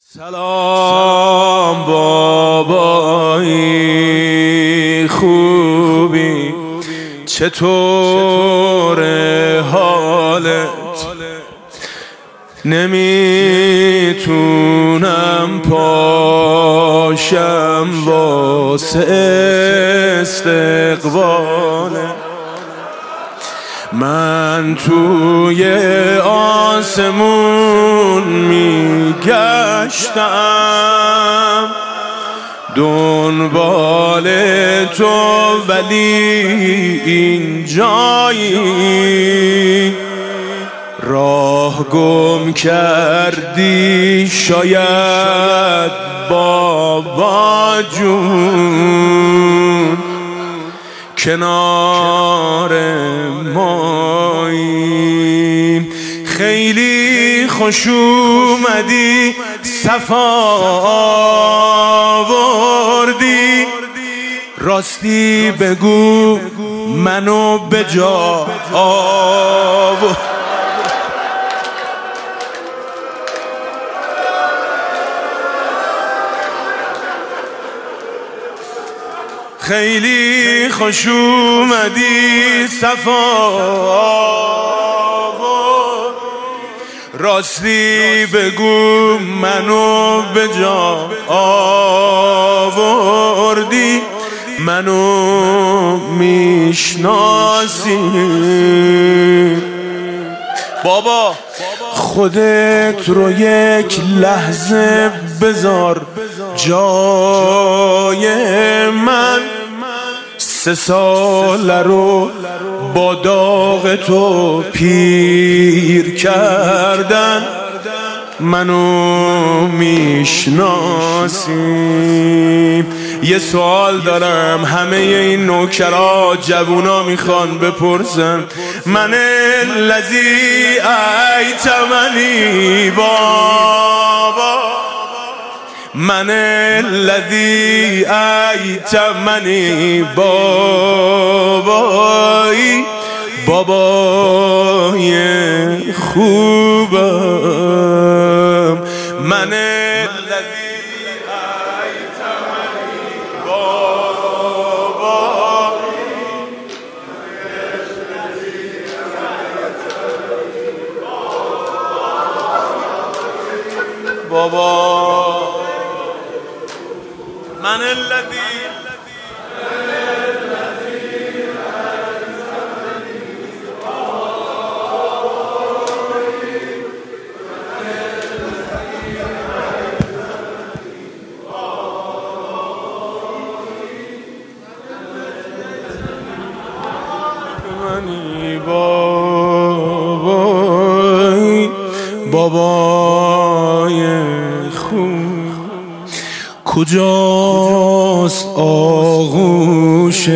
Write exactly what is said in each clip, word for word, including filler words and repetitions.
سلام بابایی خوبی، چطور حالت؟ نمیتونم پاشم واسه استقباله. من توی آسمون میگشتم دنبال تو، ولی اینجایی راه گم کردی شاید بابا جون، کنار ماییم. خیلی خوش اومدی، صفا آوردی، راستی بگو منو به جا آوردی. خیلی خوش اومدی، صفا راستی بگو منو به جا آوردی. منو میشناسی بابا، خودت رو یک لحظه بذار جای من. سه ساله رو با داغ تو پیر کردن، منو میشناسی. یه سوال دارم، همه این نوکرا جوونا میخوان بپرسن، من الذی ایتمنی بابا، من الذی ایتمنی بابایی، بابای خوبم. من الذی ایتمنی بابایی، بابا من الذی منی بابای، بابای خوب. کجاست آغوشت؟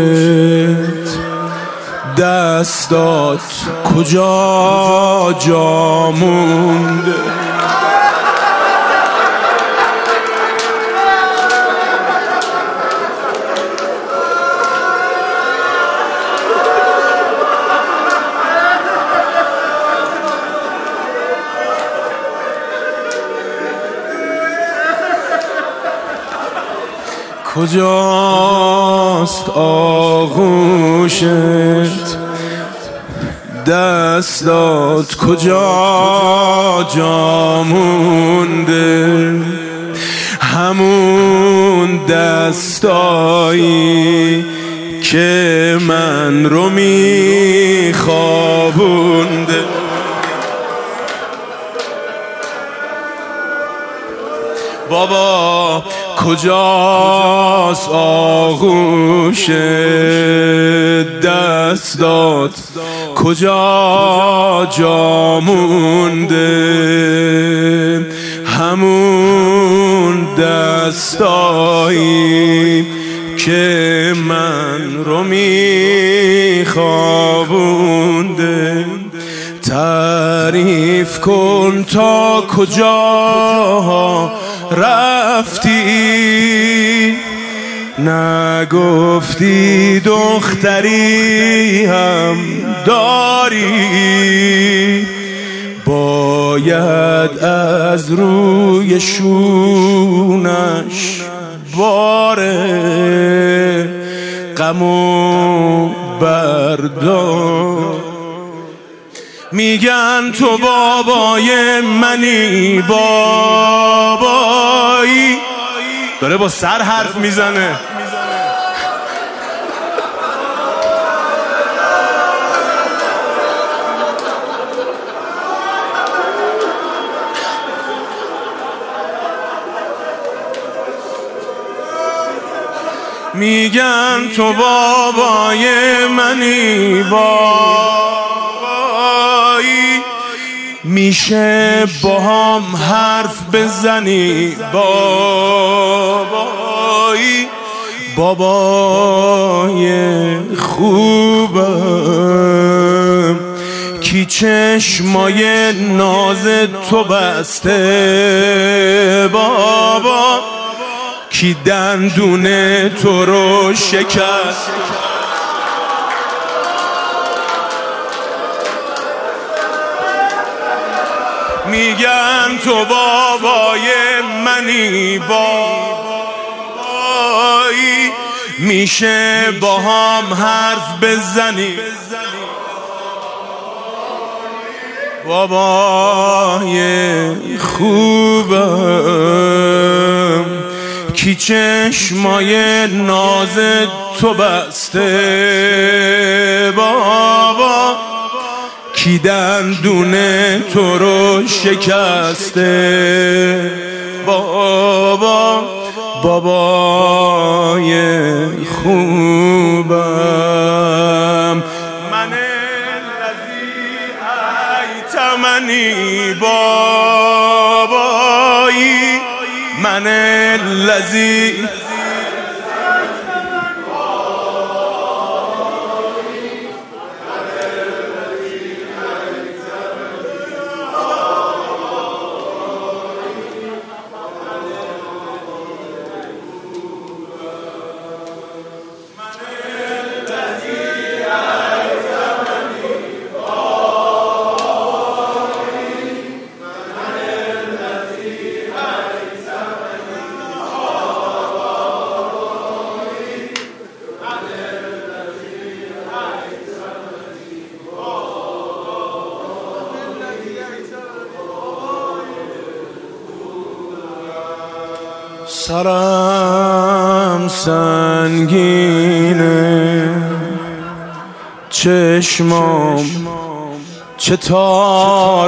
دستات کجا جا مونده؟ کجاست آغوشت؟ دستات کجا جا مونده؟ همون دستایی که من رو میخوابونده. بابا کجاست آغوش دستات کجا جا مونده؟ همون دستایی که من رو میخوابونده. تعریف کن تا کجا رفتی، نگفتی دختری هم داری، با باید از روی شونش باره غمو بردار. میگن تو بابای منی، بابایی. داره با سر حرف میزنه. میگن تو بابای منی، بابایی. میشه با هم حرف بزنی، بابایی. بابای خوبم کی چشمای ناز تو بسته، بابا کی دندون تو رو شکست. میگن تو بابای منی، بابایی. میشه با هم حرف بزنی، بابای خوبم کی چشمای ناز تو بسته، بابا کی دندون تو رو شکسته، بابا بابای خوبم. من الذی ایتمنی، بابایی. من الذی سرم سنگینه، چشمام چه تار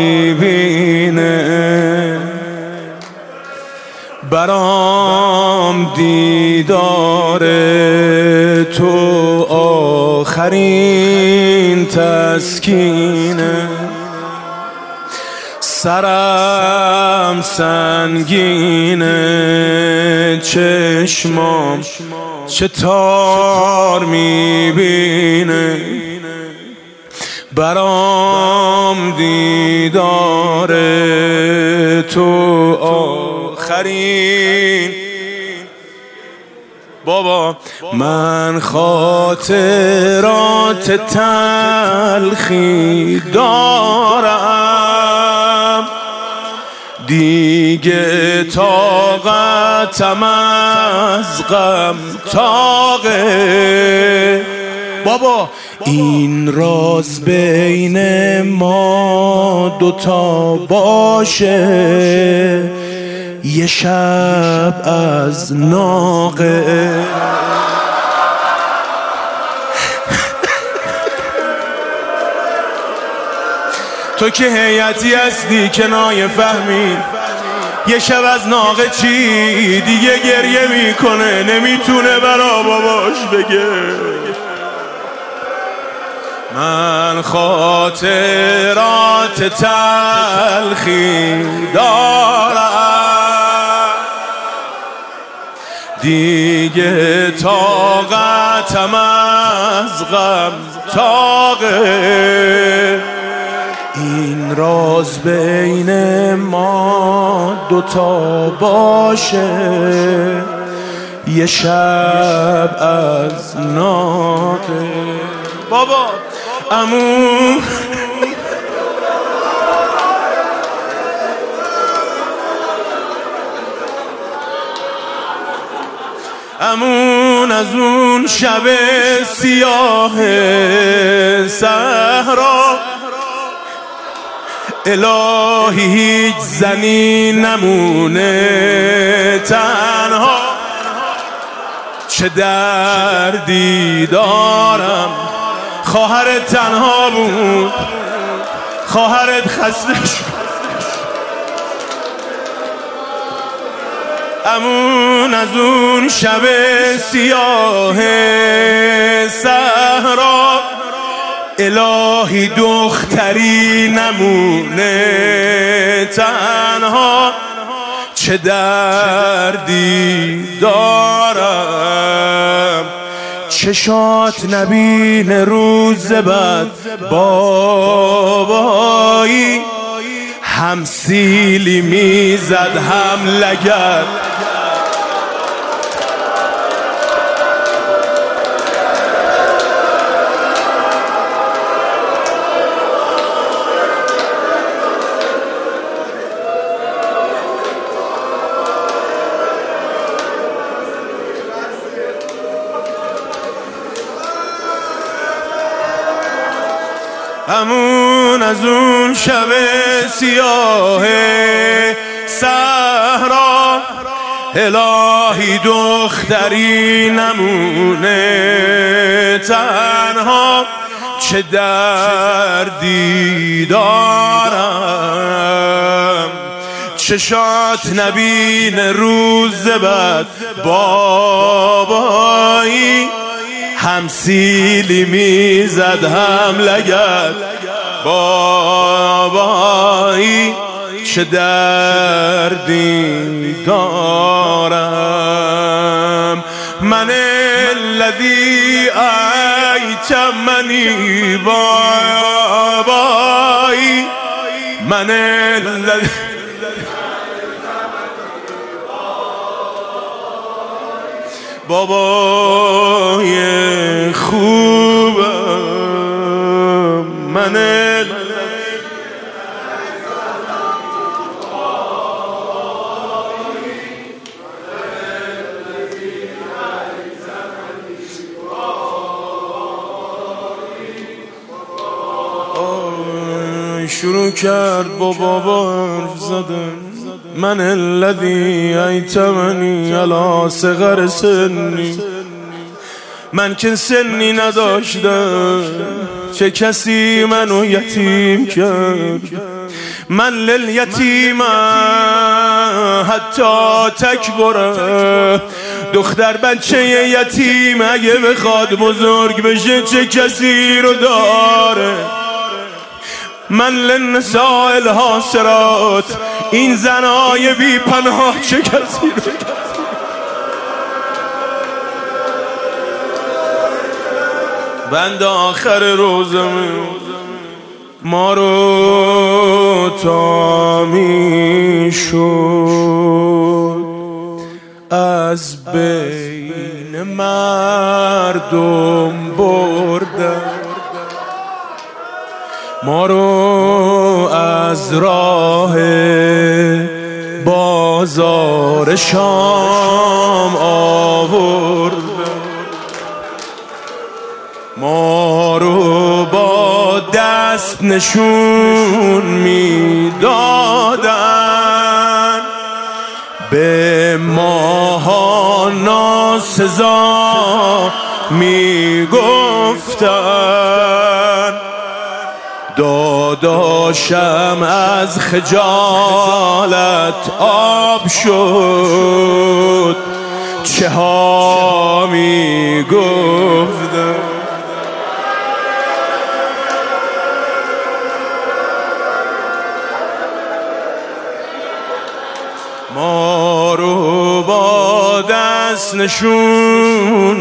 میبینه، برام دیدار تو آخرین تسکینه. سرم سنگینه، چشمام چه تار میبینه، برام دیدار تو آخرین. بابا من خاطرات تلخی دارم، دیگه طاقتم از غم طاقه. بابا این راز بین ما دوتا باشه، یه شب از ناقه. تو که هیئتی هستی کنایه فهمی، یه شب از ناقه چی دیگه گریه میکنه، نمیتونه برا باباش بگه. من خاطرات تلخی دارم، دیگه طاقتم از غم طاقه. این راز بین ما دوتا باشه، یه شب از ناقه. بابا عمو امون از اون شب سیاه صحرا، الهی هیچ زنی نمونه تنها. چه دردی دارم، خواهرت تنها بود، خواهرت خسته شد. امون از اون شب سیاه صحرا، الهی دختری نمونه تنها. چه دردی دارم، چشات نبین روز بعد بابایی، هم سیلی میزد هم لگد. امون از اون شب سیاه صحرا، الهی دختری نمونه تنها. چه دردی دارم، چشات نبین روز بعد بابایی، هم سیلی میزد هم لگد بابایی. چه دردی دارم، من الذی ایتمنی بابایی، من الذی بابای خوبم، من شروع کرد با بابا حرف زدن. من الذی ایتمنی علی صغر سنی، من که سنی نداشتم چه کسی منو یتیم کرد. من للیتیم حتی تکبره، دختر بچه یتیم اگه بخواد بزرگ بشه چه کسی رو داره. من للنساء الحاسرات، این زنای بی پناه چه کسی رو. بند آخر روزمه ما رو تا می شد از بین مردم بردن، ما رو از راه بازار شام آوردن، ما رو با دست نشون میدادن، به ماها ناسزا میگفتن. داداشم از خجالت آب شد، چه ها میگفتن. ما رو با دست نشون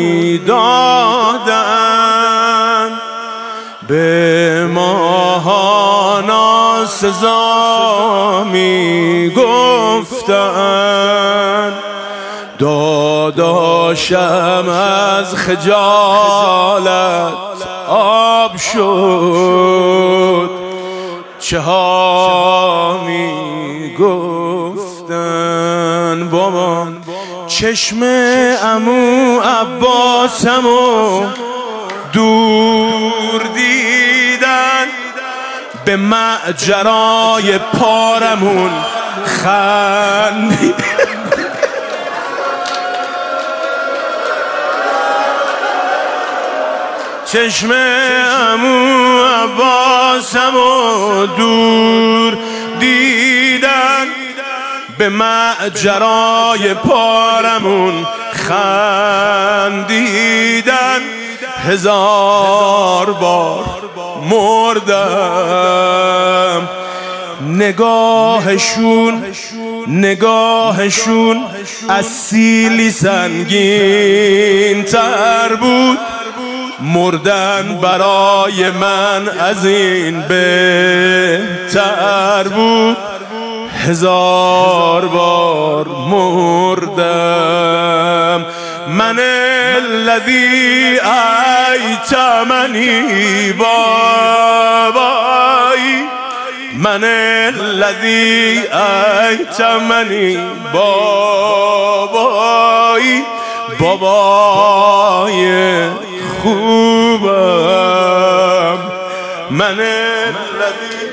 میدادن، به ماها ناسزا میگفتن. داداشم از خجالت آب شد، چه ها میگفتن. بابا چشم عمو عباسمو دور دیدن، به ماجرای پارمون خندید. چشم عمو عباسمو دور دیدن، به ماجرای پارمون خندیدن. هزار بار مردم، نگاهشون نگاهشون از سیلی سنگین تر بود. مردن برای من از این بهتر بود. هزار بار مردم. من الذی ایتمنی بابایی، من الذی ایتمنی بابایی، بابای خوبم. من الذی